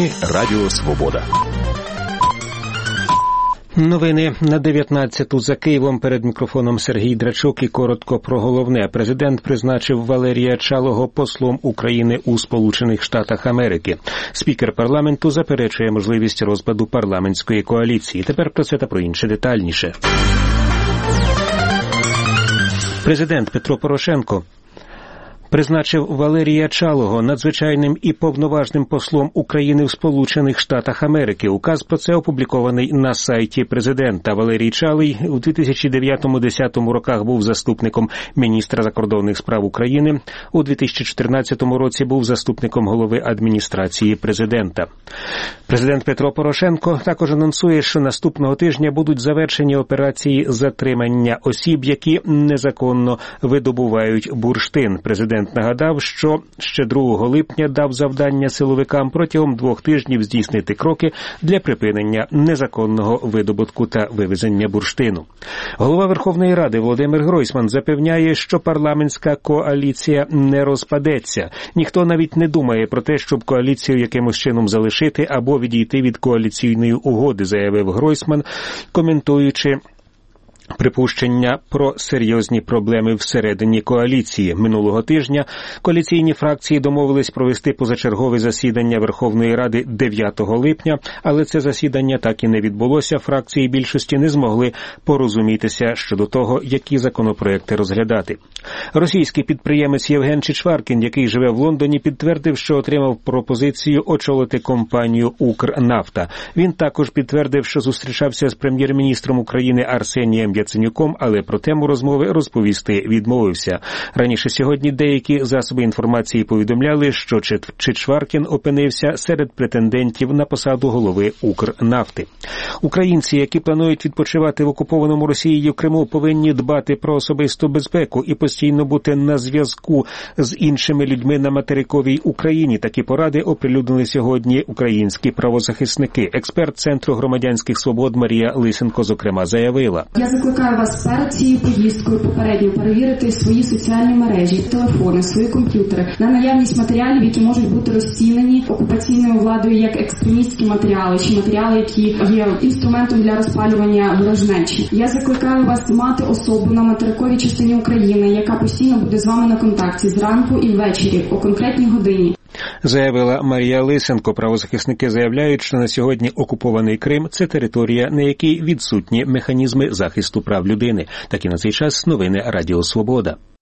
Новини Радіо Свобода. Новини на 19-ту за Києвом. Перед мікрофоном Сергій Драчук і коротко про головне. Президент призначив Валерія Чалого послом України у Сполучених Штатах Америки. Спікер парламенту заперечує можливість розпаду парламентської коаліції. Тепер про це та про інше детальніше. Президент Петро Порошенко призначив Валерія Чалого надзвичайним і повноважним послом України в Сполучених Штатах Америки. Указ про це опублікований на сайті президента. Валерій Чалий у 2009-2010 роках був заступником міністра закордонних справ України. У 2014 році був заступником голови адміністрації президента. Президент Петро Порошенко також анонсує, що наступного тижня будуть завершені операції затримання осіб, які незаконно видобувають бурштин. Президент нагадав, що ще 2 липня дав завдання силовикам протягом 2 тижнів здійснити кроки для припинення незаконного видобутку та вивезення бурштину. Голова Верховної Ради Володимир Гройсман запевняє, що парламентська коаліція не розпадеться. Ніхто навіть не думає про те, щоб коаліцію якимось чином залишити або відійти від коаліційної угоди, заявив Гройсман, коментуючи припущення про серйозні проблеми всередині коаліції. Минулого тижня коаліційні фракції домовились провести позачергове засідання Верховної Ради 9 липня, але це засідання так і не відбулося. Фракції більшості не змогли порозумітися щодо того, які законопроекти розглядати. Російський підприємець Євген Чичваркін, який живе в Лондоні, підтвердив, що отримав пропозицію очолити компанію «Укрнафта». Він також підтвердив, що зустрічався з прем'єр-міністром України Арсенієм Яценюком, але про тему розмови розповісти відмовився. Раніше сьогодні деякі засоби інформації повідомляли, що Чичваркін опинився серед претендентів на посаду голови «Укрнафти». Українці, які планують відпочивати в окупованому Росією Криму, повинні дбати про особисту безпеку і постійно бути на зв'язку з іншими людьми на материковій Україні. Такі поради оприлюднили сьогодні українські правозахисники. Експерт Центру громадянських свобод Марія Лисенко, зокрема, заявила: Я закликаю вас перед цією поїздкою попередньо перевірити свої соціальні мережі, телефони, свої комп'ютери на наявність матеріалів, які можуть бути розцінені окупаційною владою як екстремістські матеріали чи матеріали, які є інструментом для розпалювання ворожнечі. Я закликаю вас мати особу на материковій частині України, яка постійно буде з вами на контакті зранку і ввечері о конкретній годині. Заявила Марія Лисенко. Правозахисники заявляють, що на сьогодні окупований Крим – це територія, на якій відсутні механізми захисту прав людини. Такі на цей час новини Радіо Свобода.